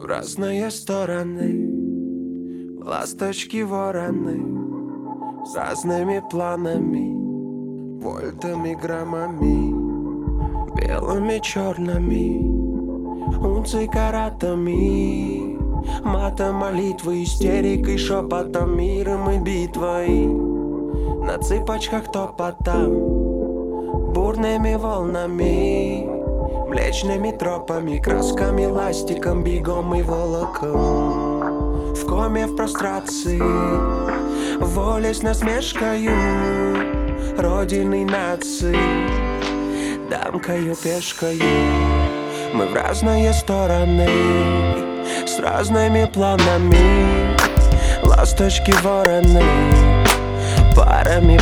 разные стороны, ласточки вороны, с разными планами, вольтами, граммами, белыми, черными, унций, каратами, матом, молитвы, истерикой, шепотом, миром и битвой, на цыпочках топотом, бурными волнами, млечными тропами, красками, ластиком, бегом и волоком. В коме, в прострации, воле с насмешкою родины нации, дамкою, пешкою. Мы в разные стороны, с разными планами, ласточки, вороны, парами,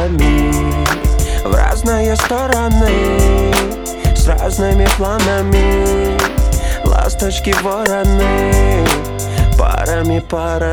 в разные стороны, с разными планами, ласточки, вороны, парами.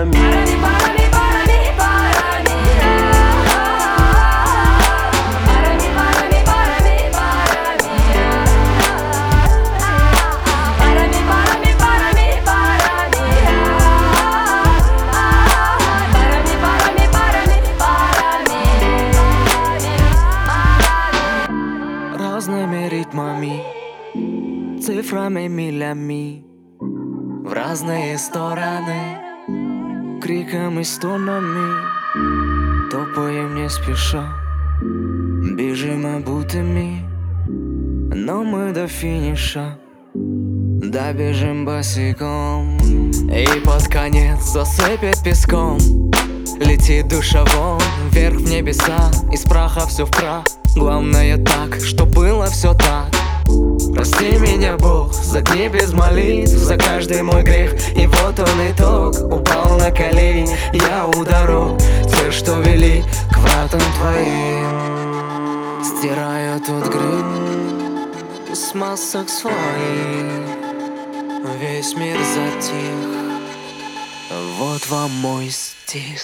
Разными ритмами, цифрами, милями, в разные стороны, криком и стонами, топаем не спеша, бежим обутыми, но мы до финиша добежим босиком. И под конец засыпет песком, летит душа вон, вверх в небеса, из праха все в прах. Главное так, что было все так. Прости меня, Бог, за дни без молитв, за каждый мой грех. И вот он итог, упал на колени я у дорог, те, что вели к вратам твоим. Стираю тут грим с масок своих, весь мир затих, вот вам мой стих.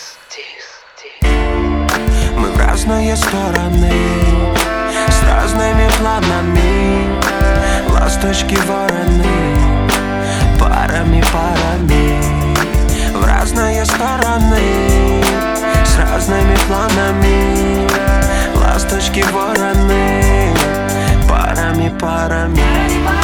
Мы в разные стороны, с разными планами, ласточки, вороны, парами, в разные стороны, с разными планами, ласточки, вороны, парами.